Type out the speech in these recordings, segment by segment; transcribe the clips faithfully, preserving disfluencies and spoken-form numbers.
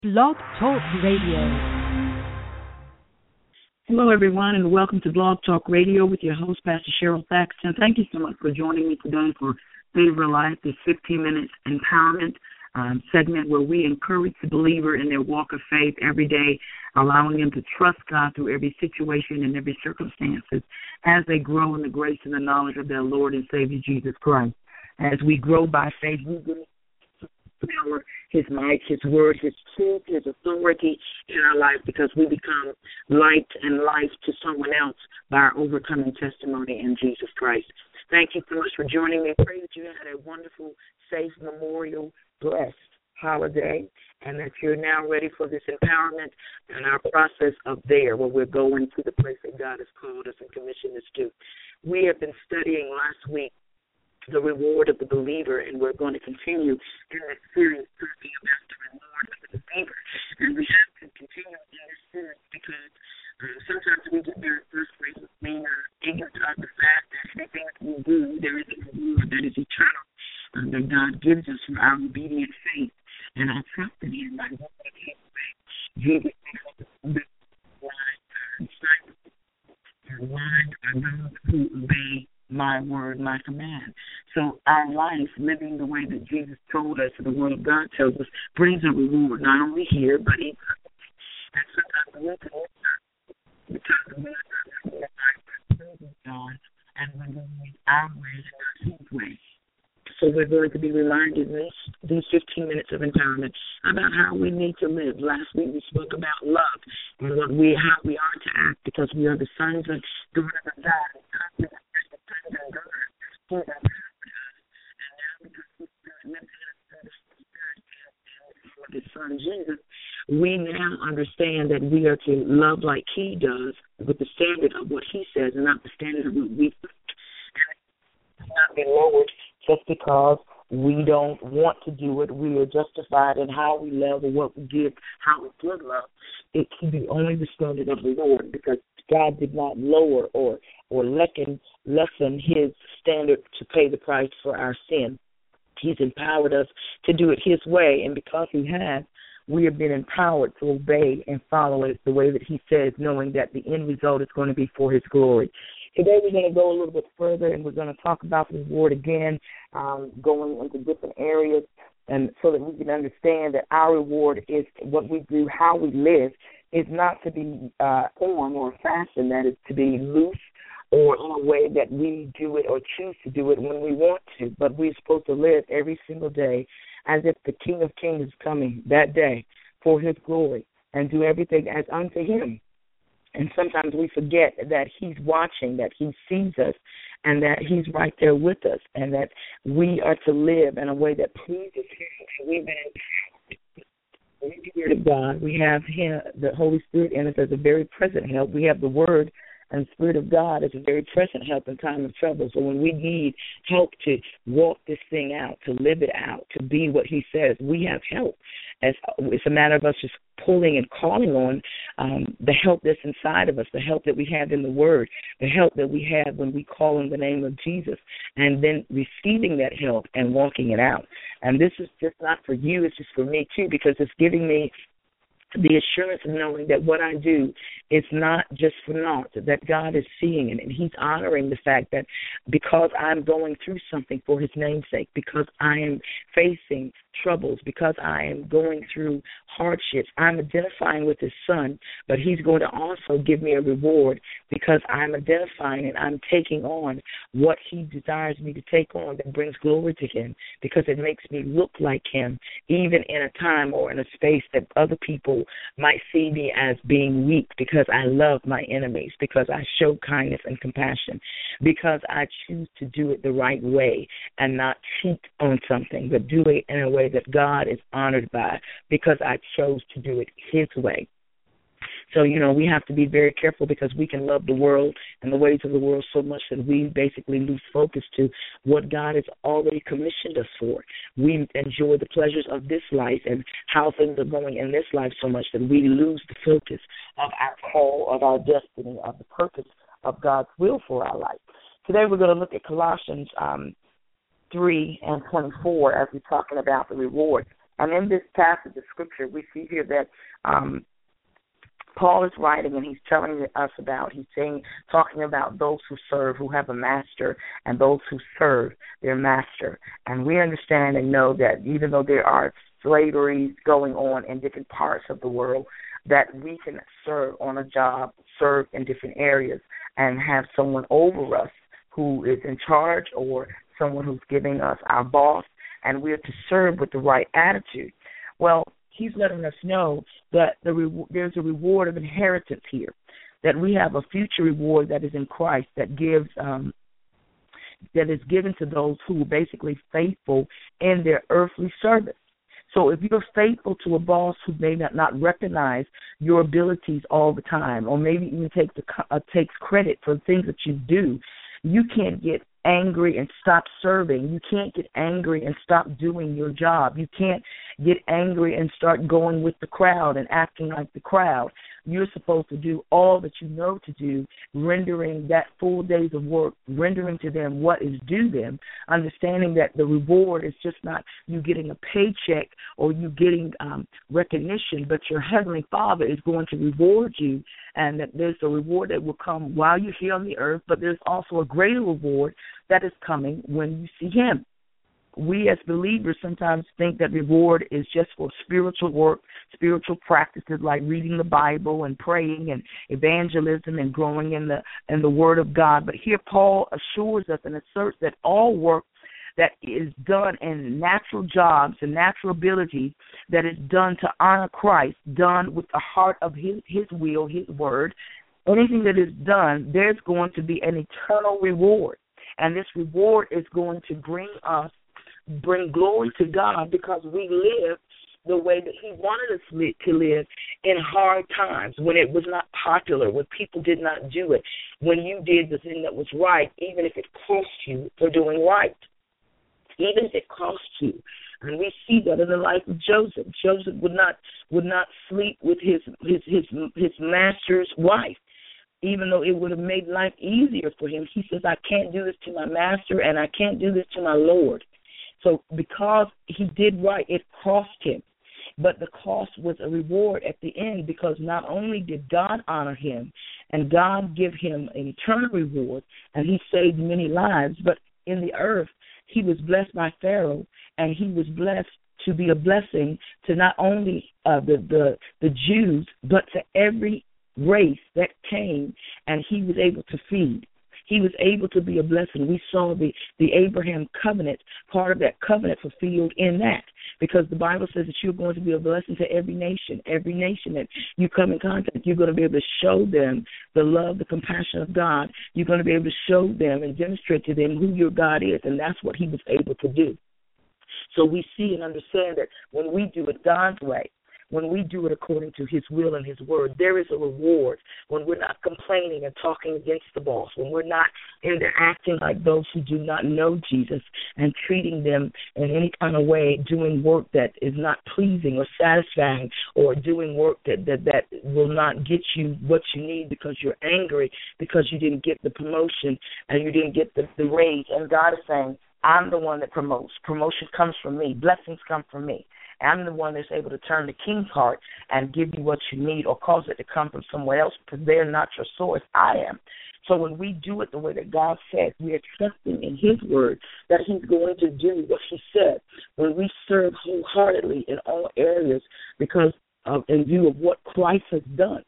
Blog Talk Radio. Hello, everyone, and welcome to Blog Talk Radio with your host, Pastor Cheryl Thaxton. Thank you so much for joining me today for Favor Life, this fifteen minutes empowerment um, segment where we encourage the believer in their walk of faith every day, allowing them to trust God through every situation and every circumstances as they grow in the grace and the knowledge of their Lord and Savior, Jesus Christ. As we grow by faith, we grow power, His might, His word, His truth, His authority in our life, because we become light and life to someone else by our overcoming testimony in Jesus Christ. Thank you so much for joining me. I pray that you had a wonderful, safe, memorial, blessed holiday, and that you're now ready for this empowerment and our process of there, where we're going to the place that God has called us and commissioned us to. We have been studying last week the reward of the believer, and we're going to continue in this series talking about the reward of the believer. And we have to continue in this series because uh, sometimes we get very frustrated with being uh, ignorant of the fact that anything that we do, there is a reward that is eternal, uh, that God gives us for our obedient faith and our trust in Him by walking His way. Jesus said, blind are sight, are blind are those who obey my word, my command. So our life, living the way that Jesus told us, the Word of God tells us, brings a reward, not only here, but in and sometimes we can because we are not God, and we're going our way and not His way. So we're going to be reminded in this, these fifteen minutes of empowerment about how we need to live. Last week we spoke about love and what we how we are to act because we are the sons and daughters of God. And God, He's empowered us, and now because His Spirit lives in us through the Spirit and for His Son Jesus, we now understand that we are to love like He does, with the standard of what He says, and not the standard of what we think. And not be lowered just because we don't want to do it. We are justified in how we love or what we give, how we give love. It can be only the standard of the Lord, because God did not lower or or lessen, lessen His standard to pay the price for our sin. He's empowered us to do it His way, and because He has, we have been empowered to obey and follow it the way that He says, knowing that the end result is going to be for His glory. Today we're going to go a little bit further, and we're going to talk about the reward again, um, going into different areas, and so that we can understand that our reward is what we do, how we live, is not to be uh, form or fashion, that is to be loose or in a way that we do it or choose to do it when we want to, but we're supposed to live every single day as if the King of Kings is coming that day for His glory, and do everything as unto Him. And sometimes we forget that He's watching, that He sees us, and that He's right there with us, and that we are to live in a way that pleases Him. We've been in the Spirit of God. We have Him, the Holy Spirit in us as a very present help. We have the Word and the Spirit of God as a very present help in time of trouble. So when we need help to walk this thing out, to live it out, to be what He says, we have help. As it's a matter of us just pulling and calling on um, the help that's inside of us, the help that we have in the Word, the help that we have when we call on the name of Jesus, and then receiving that help and walking it out. And this is just not for you, it's just for me too, because it's giving me the assurance of knowing that what I do is not just for naught, that God is seeing it, and He's honoring the fact that because I'm going through something for His name's sake, because I am facing troubles, because I am going through hardships, I'm identifying with His Son, but He's going to also give me a reward because I'm identifying and I'm taking on what He desires me to take on that brings glory to Him, because it makes me look like Him, even in a time or in a space that other people might see me as being weak, because I love my enemies, because I show kindness and compassion, because I choose to do it the right way and not cheat on something, but do it in a way that God is honored by, because I chose to do it His way. So, you know, we have to be very careful, because we can love the world and the ways of the world so much that we basically lose focus to what God has already commissioned us for. We enjoy the pleasures of this life and how things are going in this life so much that we lose the focus of our call, of our destiny, of the purpose of God's will for our life. Today we're going to look at Colossians um, three and twenty-four as we're talking about the reward. And in this passage of Scripture, we see here that um, Paul is writing, and he's telling us about, he's saying, talking about those who serve, who have a master, and those who serve their master. And we understand and know that even though there are slaveries going on in different parts of the world, that we can serve on a job, serve in different areas, and have someone over us who is in charge or someone who's giving us our boss, and we're to serve with the right attitude. Well, he's letting us know that the re- there's a reward of inheritance here, that we have a future reward that is in Christ that gives um, that is given to those who are basically faithful in their earthly service. So if you're faithful to a boss who may not, not recognize your abilities all the time, or maybe even takes the, uh, takes credit for the things that you do, you can't get angry and stop serving. You can't get angry and stop doing your job. You can't get angry and start going with the crowd and acting like the crowd. You're supposed to do all that you know to do, rendering that full days of work, rendering to them what is due them, understanding that the reward is just not you getting a paycheck or you getting um, recognition, but your Heavenly Father is going to reward you, and that there's a reward that will come while you're here on the earth, but there's also a greater reward that is coming when you see Him. We as believers sometimes think that reward is just for spiritual work, spiritual practices like reading the Bible and praying and evangelism and growing in the in the Word of God. But here Paul assures us and asserts that all work that is done in natural jobs and natural abilities, that is done to honor Christ, done with the heart of His, his will, His Word, anything that is done, there's going to be an eternal reward. And this reward is going to bring us bring glory to God, because we live the way that He wanted us to live in hard times, when it was not popular, when people did not do it, when you did the thing that was right, even if it cost you for doing right, even if it cost you. And we see that in the life of Joseph. Joseph would not would not sleep with his his his, his master's wife, even though it would have made life easier for him. He says, I can't do this to my master, and I can't do this to my Lord. So because he did right, it cost him. But the cost was a reward at the end, because not only did God honor him and God give him an eternal reward, and he saved many lives, but in the earth he was blessed by Pharaoh, and he was blessed to be a blessing to not only uh, the, the the Jews, but to every race that came, and he was able to feed. He was able to be a blessing. We saw the, the Abraham covenant, part of that covenant fulfilled in that, because the Bible says that you're going to be a blessing to every nation. Every nation that you come in contact, you're going to be able to show them the love, the compassion of God. You're going to be able to show them and demonstrate to them who your God is, and that's what he was able to do. So we see and understand that when we do it God's way, when we do it according to his will and his word, there is a reward. When we're not complaining and talking against the boss, when we're not interacting like those who do not know Jesus and treating them in any kind of way, doing work that is not pleasing or satisfying, or doing work that, that, that will not get you what you need because you're angry because you didn't get the promotion and you didn't get the, the raise. And God is saying, I'm the one that promotes. Promotion comes from me. Blessings come from me. I'm the one that's able to turn the king's heart and give you what you need, or cause it to come from somewhere else, because they're not your source. I am. So when we do it the way that God says, we are trusting in his word that he's going to do what he said. When we serve wholeheartedly in all areas, because of, in view of what Christ has done,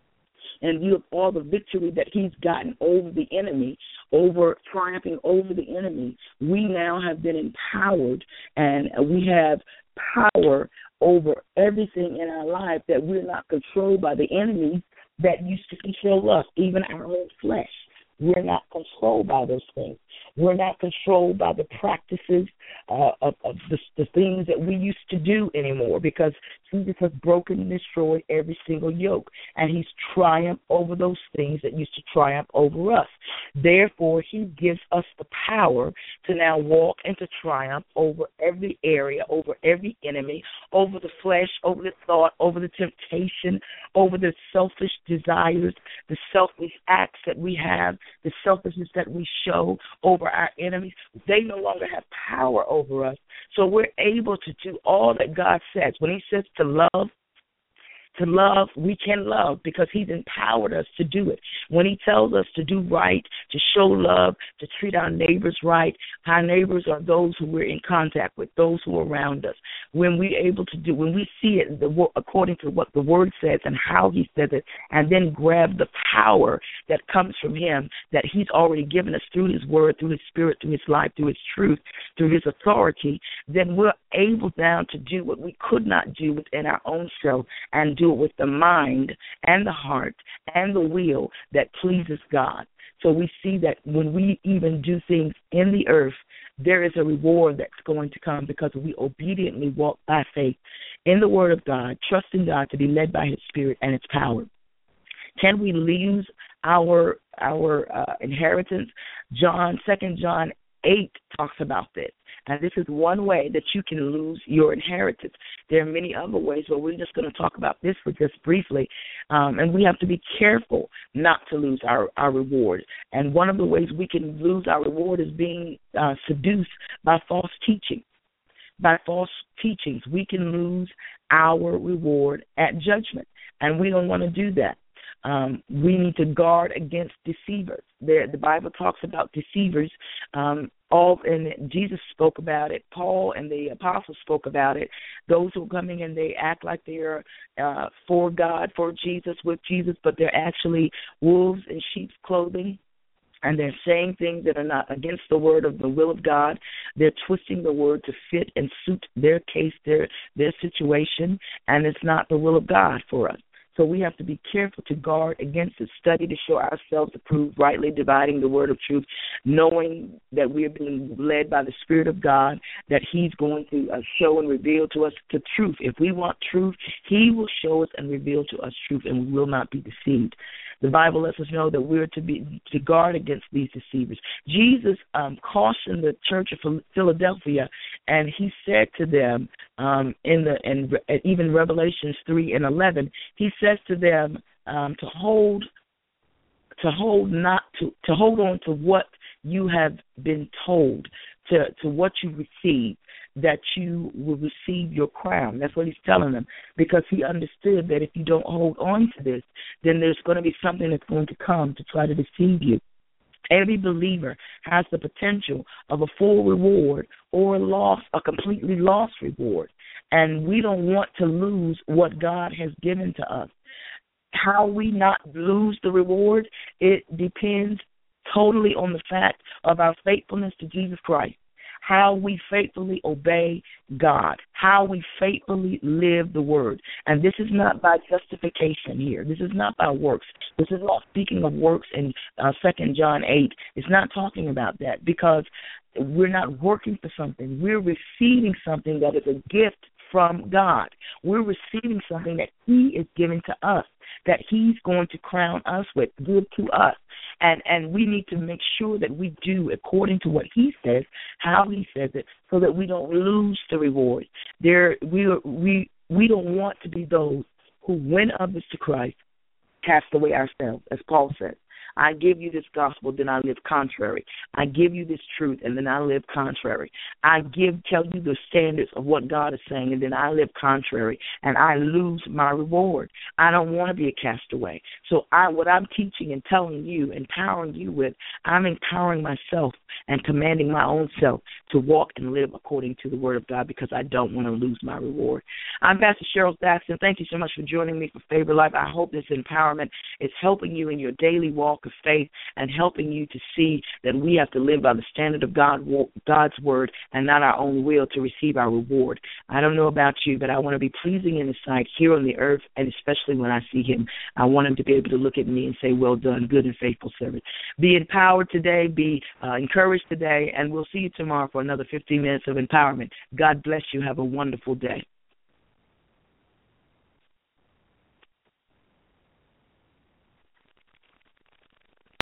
in view of all the victory that he's gotten over the enemy, over triumphing over the enemy, we now have been empowered, and we have power over everything in our life, that we're not controlled by the enemy that used to control us, even our own flesh. We're not controlled by those things. We're not controlled by the practices uh, of, of the, the things that we used to do anymore, because Jesus has broken and destroyed every single yoke, and he's triumphed over those things that used to triumph over us. Therefore, he gives us the power to now walk into triumph over every area, over every enemy, over the flesh, over the thought, over the temptation, over the selfish desires, the selfish acts that we have, the selfishness that we show over our enemies. They no longer have power over us. So we're able to do all that God says. When he says to love, to love, we can love because he's empowered us to do it. When he tells us to do right, to show love, to treat our neighbors right, our neighbors are those who we're in contact with, those who are around us. When we're able to do, when we see it the, according to what the word says and how he says it, and then grab the power that comes from him that he's already given us through his word, through his spirit, through his life, through his truth, through his authority, then we're able now to do what we could not do within our own self and do it with the mind and the heart and the will that pleases God. So we see that when we even do things in the earth, there is a reward that's going to come because we obediently walk by faith in the word of God, trusting God to be led by his spirit and its power. Can we lose our our uh, inheritance? John, Second John eight talks about this. And this is one way that you can lose your inheritance. There are many other ways, but we're just going to talk about this for just briefly. Um, and we have to be careful not to lose our, our reward. And one of the ways we can lose our reward is being uh, seduced by false teaching. By false teachings, we can lose our reward at judgment. And we don't want to do that. Um, we need to guard against deceivers. There, the Bible talks about deceivers. Um, all and Jesus spoke about it. Paul and the apostles spoke about it. Those who are coming and they act like they're uh, for God, for Jesus, with Jesus, but they're actually wolves in sheep's clothing. And they're saying things that are not against the word of the will of God. They're twisting the word to fit and suit their case, their their situation, and it's not the will of God for us. So we have to be careful to guard against it, study to show ourselves approved, rightly dividing the word of truth, knowing that we are being led by the Spirit of God, that he's going to uh, show and reveal to us the truth. If we want truth, he will show us and reveal to us truth, and we will not be deceived. The Bible lets us know that we're to be to guard against these deceivers. Jesus um, cautioned the church of Philadelphia, and he said to them um, in the in even Revelations three and eleven, he says to them um, to hold to hold not to to hold on to what you have been told, to to what you receive, that you will receive your crown. That's what he's telling them, because he understood that if you don't hold on to this, then there's going to be something that's going to come to try to deceive you. Every believer has the potential of a full reward or a loss, a completely lost reward, and we don't want to lose what God has given to us. How we not lose the reward, it depends totally on the fact of our faithfulness to Jesus Christ, how we faithfully obey God, how we faithfully live the word. And this is not by justification here. This is not by works. This is not speaking of works in uh, Second John eight. It's not talking about that, because we're not working for something. We're receiving something that is a gift from God. We're receiving something that he is giving to us, that he's going to crown us with, give to us. And and we need to make sure that we do according to what he says, how he says it, so that we don't lose the reward. There, we we we don't want to be those who win others to Christ, cast away ourselves, as Paul said. I give you this gospel, then I live contrary. I give you this truth, and then I live contrary. I give, tell you the standards of what God is saying, and then I live contrary, and I lose my reward. I don't want to be a castaway. So I, what I'm teaching and telling you, empowering you with, I'm empowering myself and commanding my own self to walk and live according to the word of God, because I don't want to lose my reward. I'm Pastor Cheryl Thaxton. Thank you so much for joining me for Favor Life. I hope this empowerment is helping you in your daily walk of faith and helping you to see that we have to live by the standard of God, God's word, and not our own will to receive our reward. I don't know about you, but I want to be pleasing in his sight here on the earth, and especially when I see him. I want him to be able to look at me and say, well done, good and faithful servant. Be empowered today, be uh, encouraged today, and we'll see you tomorrow for another fifteen minutes of empowerment. God bless you. Have a wonderful day.